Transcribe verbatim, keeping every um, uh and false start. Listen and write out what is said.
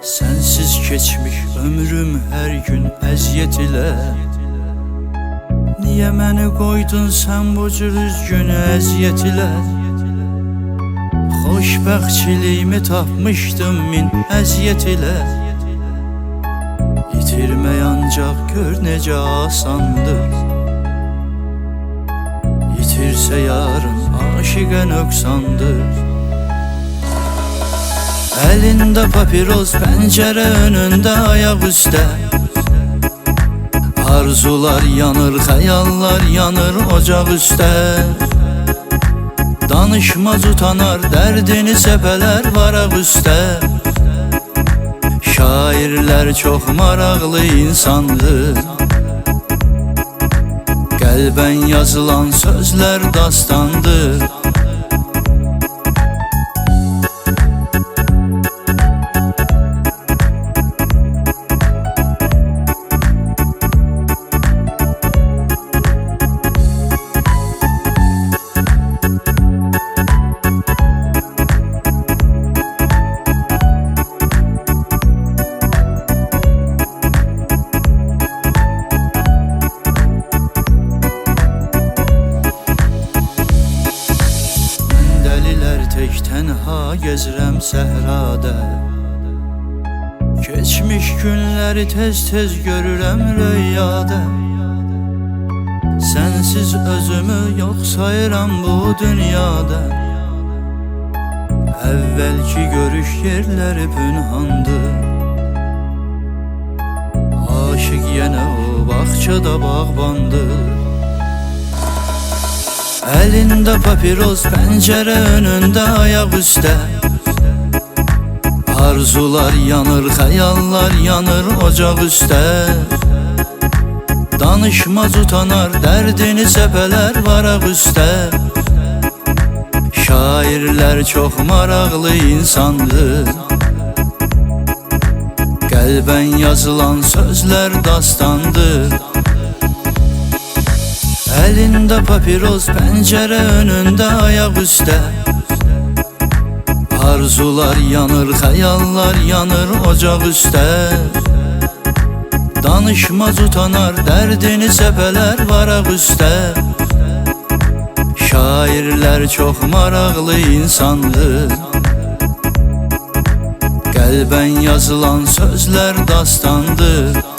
Sensiz geçmiş ömrüm her gün əziyyət ilə. Niyə məni qoydun sən bu cür üzgün əziyyət ilə? Xoşbəxtçiliyimi tapmışdım min əziyyət ilə. İtirmək ancaq gör necə asandır. İtirsə yarın aşiqə nöqsandır. Əlində papiros, pəncərə önündə ayaq üstə. Arzular yanır, xəyallar yanır ocaq üstə. Danışmaz utanar, dərdini səpələr varaq üstə. Şairlər çox maraqlı insandır. Qəlbən yazılan sözlər dastandır. Tək tənha gezirəm səhrada. Keçmiş günləri tez-tez görürəm rüyada. Sənsiz özümü yox sayıram bu dünyada. Əvvəlki görüş yerləri pünhandır. Aşıq yenə o bağçada bağbandır. Əlində papiros, pəncərə önündə ayaq üstə. Arzular yanır, xəyallar yanır ocaq üstə. Danışmaz utanar, dərdini səpələr varaq üstə. Şairlər çox maraqlı insandır. Qəlbən yazılan sözlər dastandır. Əlində papiros, pəncərə önündə ayaq üstə. Arzular yanır, xəyallar yanır ocaq üstə. Danışmaz utanar, dərdini səpələr varaq üstə. Şairlər çox maraqlı insandır. Qəlbən yazılan sözlər dastandır.